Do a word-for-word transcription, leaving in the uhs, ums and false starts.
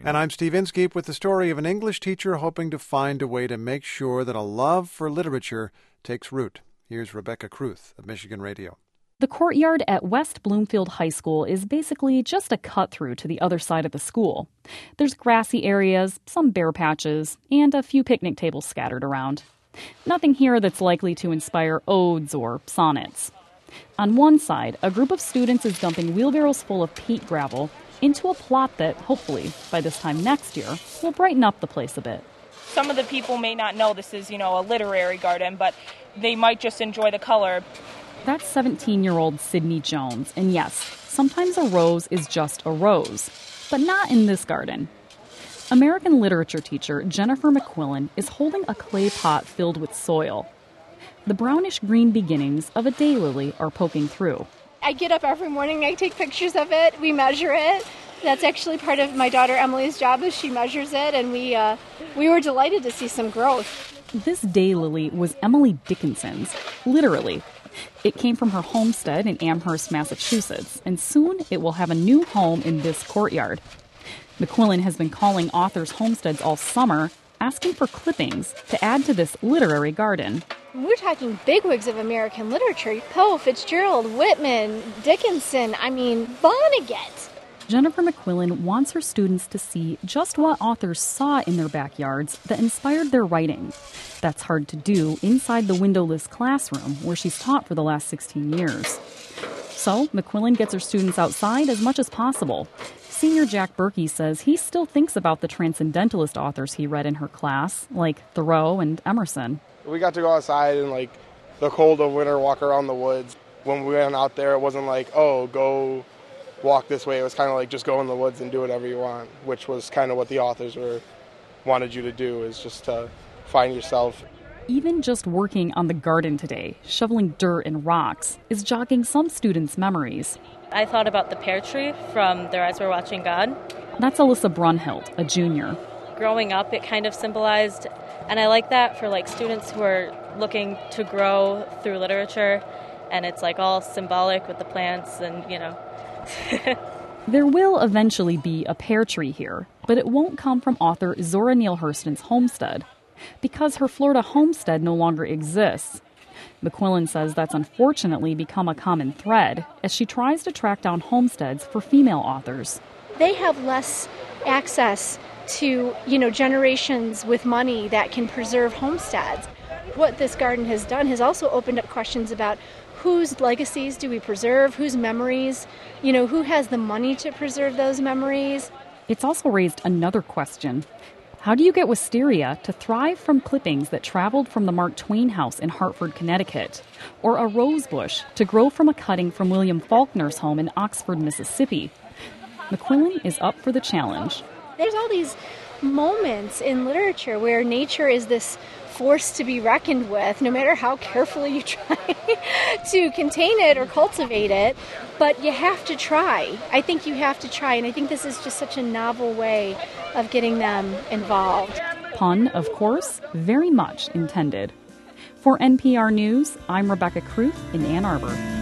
And I'm Steve Inskeep with the story of an English teacher hoping to find a way to make sure that a love for literature takes root. Here's Rebecca Kruth of Michigan Radio. The courtyard at West Bloomfield High School is basically just a cut-through to the other side of the school. There's grassy areas, some bare patches, and a few picnic tables scattered around. Nothing here that's likely to inspire odes or sonnets. On one side, a group of students is dumping wheelbarrows full of peat gravel into a plot that, hopefully, by this time next year, will brighten up the place a bit. Some of the people may not know this is, you know, a literary garden, but they might just enjoy the color. That's seventeen-year-old Sydney Jones, and yes, sometimes a rose is just a rose, but not in this garden. American literature teacher Jennifer McQuillan is holding a clay pot filled with soil. The brownish-green beginnings of a daylily are poking through. I get up every morning, I take pictures of it, we measure it. That's actually part of my daughter Emily's job, is she measures it, and we uh, we were delighted to see some growth. This daylily was Emily Dickinson's, literally. It came from her homestead in Amherst, Massachusetts, and soon it will have a new home in this courtyard. McQuillan has been calling authors' homesteads all summer, asking for clippings to add to this literary garden. We're talking bigwigs of American literature. Poe, Fitzgerald, Whitman, Dickinson, I mean, Vonnegut. Jennifer McQuillan wants her students to see just what authors saw in their backyards that inspired their writing. That's hard to do inside the windowless classroom where she's taught for the last sixteen years. So McQuillan gets her students outside as much as possible. Senior Jack Berkey says he still thinks about the transcendentalist authors he read in her class, like Thoreau and Emerson. We got to go outside in like the cold of winter, walk around the woods. When we went out there, it wasn't like, oh, go walk this way. It was kind of like just go in the woods and do whatever you want, which was kind of what the authors were wanted you to do, is just to find yourself. Even just working on the garden today, shoveling dirt and rocks, is jogging some students' memories. I thought about the pear tree from Their Eyes Were Watching God. That's Alyssa Brunhild, a junior. Growing up, it kind of symbolized, and I like that for like students who are looking to grow through literature, and it's like all symbolic with the plants and, you know. There will eventually be a pear tree here, but it won't come from author Zora Neale Hurston's homestead, because her Florida homestead no longer exists. McQuillan says that's unfortunately become a common thread as she tries to track down homesteads for female authors. They have less access to, you know, generations with money that can preserve homesteads. What this garden has done has also opened up questions about whose legacies do we preserve, whose memories, you know, who has the money to preserve those memories. It's also raised another question. How do you get wisteria to thrive from clippings that traveled from the Mark Twain house in Hartford, Connecticut? Or a rose bush to grow from a cutting from William Faulkner's home in Oxford, Mississippi? McQuillan is up for the challenge. There's all these moments in literature where nature is this force to be reckoned with, no matter how carefully you try to contain it or cultivate it. But you have to try. I think you have to try, and I think this is just such a novel way of getting them involved. Pun, of course, very much intended. For N P R News, I'm Rebecca Kruth in Ann Arbor.